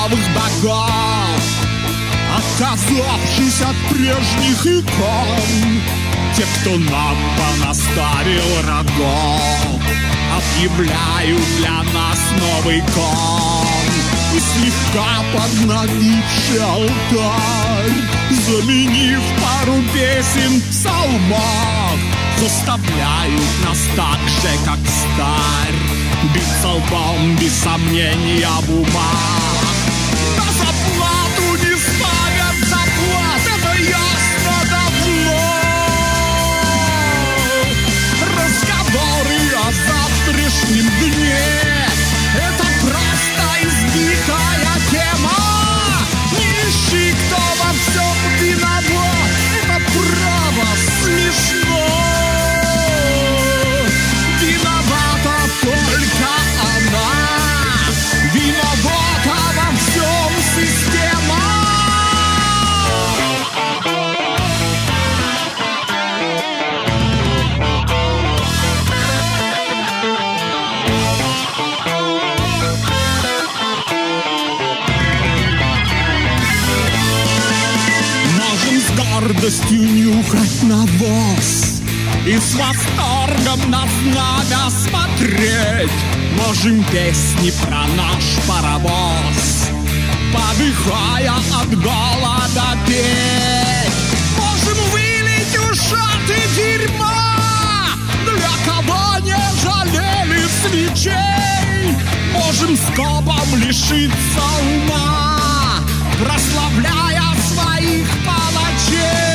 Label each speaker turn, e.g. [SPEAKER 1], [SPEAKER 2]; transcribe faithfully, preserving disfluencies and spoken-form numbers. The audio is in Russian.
[SPEAKER 1] новых богов, отказавшись от прежних икон. Те, кто нам понаставил рогов, объявляют для нас новый кон. И слегка подновивший алтарь, заменив пару песен в псалмах, заставляют нас так же, как старь, биться лбом без сомнения в умах. На заплату не ставят заплат, это ясно давно. Разговоры о завтрашнем дне — это просто избитая тема. Не ищи, кто во всем виноват, это право смешно. Виновата только она, виновата во всем система. Можем с гордостью нюхать навоз и с восторгом на знамя смотреть. Можем песни про наш паровоз, подыхая от голода, петь. Можем вылить ушаты дерьма, для кого не жалели свечей. Можем скопом лишиться ума, прославляя своих палачей.